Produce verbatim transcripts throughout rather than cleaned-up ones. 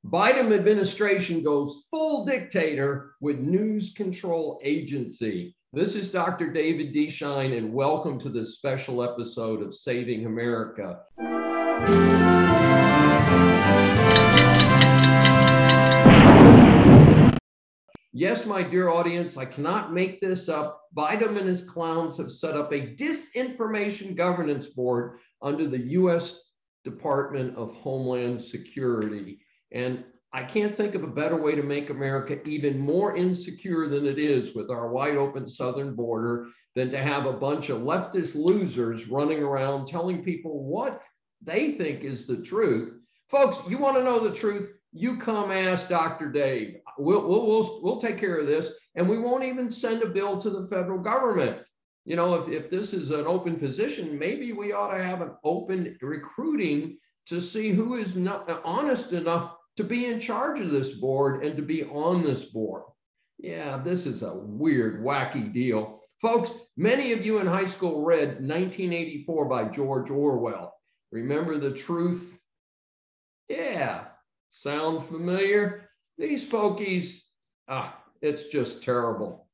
Biden administration goes full dictator with news control agency. This is Doctor David D. Schein, and welcome to this special episode of Saving America. Yes, my dear audience, I cannot make this up. Biden and his clowns have set up a disinformation governance board under the U S Department of Homeland Security. And I can't think of a better way to make America even more insecure than it is with our wide open southern border than to have a bunch of leftist losers running around telling people what they think is the truth. Folks, you want to know the truth? You come ask Doctor Dave. We'll, we'll, we'll, we'll take care of this, and we won't even send a bill to the federal government. You know, if, if this is an open position, maybe we ought to have an open recruiting to see who is not honest enough to be in charge of this board and to be on this board. Yeah, this is a weird, wacky deal. Folks, many of you in high school read nineteen eighty-four by George Orwell. Remember the truth? Yeah. Sound familiar? These folkies, ah, it's just terrible.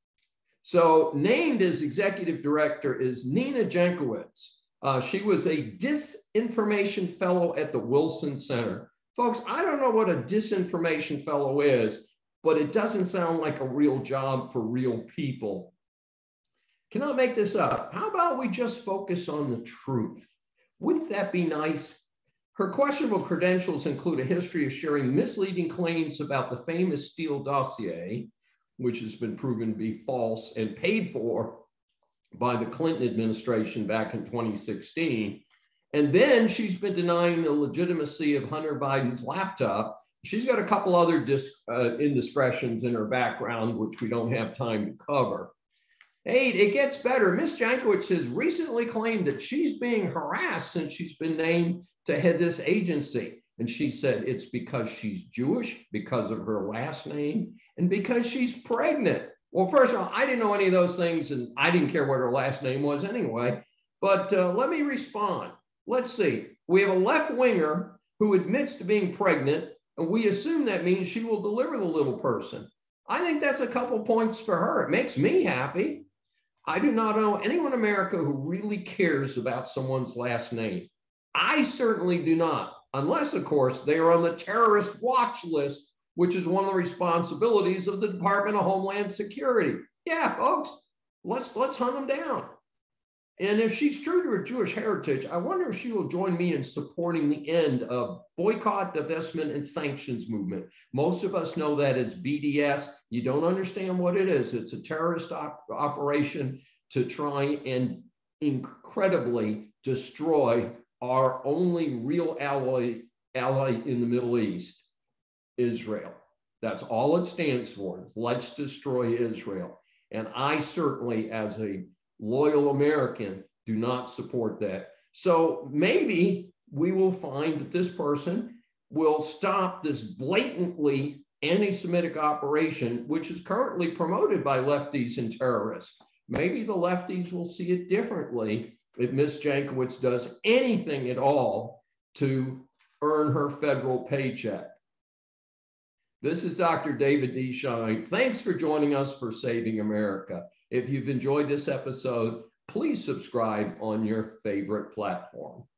So named as executive director is Nina Jankowicz. Uh, she was a disinformation fellow at the Wilson Center. Folks, I don't know what a disinformation fellow is, but it doesn't sound like a real job for real people. Cannot make this up. How about we just focus on the truth? Wouldn't that be nice? Her questionable credentials include a history of sharing misleading claims about the famous Steele dossier, which has been proven to be false and paid for by the Clinton administration back in twenty sixteen. And then she's been denying the legitimacy of Hunter Biden's laptop. She's got a couple other dis, uh, indiscretions in her background, which we don't have time to cover. Hey, it gets better. Miss Jankowicz has recently claimed that she's being harassed since she's been named to head this agency. And she said it's because she's Jewish, because of her last name, and because she's pregnant. Well, first of all, I didn't know any of those things, and I didn't care what her last name was anyway. But uh, let me respond. Let's see. We have a left-winger who admits to being pregnant, and we assume that means she will deliver the little person. I think that's a couple points for her. It makes me happy. I do not know anyone in America who really cares about someone's last name. I certainly do not, unless, of course, they are on the terrorist watch list, which is one of the responsibilities of the Department of Homeland Security. Yeah, folks, let's, let's hunt them down. And if she's true to her Jewish heritage, I wonder if she will join me in supporting the end of boycott, divestment, and sanctions movement. Most of us know that as B D S. You don't understand what it is. It's a terrorist op operation to try and incredibly destroy our only real ally, ally in the Middle East, Israel. That's all it stands for. Let's destroy Israel. And I certainly, as a loyal American, do not support that. So maybe we will find that this person will stop this blatantly anti-Semitic operation, which is currently promoted by lefties and terrorists. Maybe the lefties will see it differently if Miss Jankowicz does anything at all to earn her federal paycheck. This is Doctor David D. Schein. Thanks for joining us for Saving America. If you've enjoyed this episode, please subscribe on your favorite platform.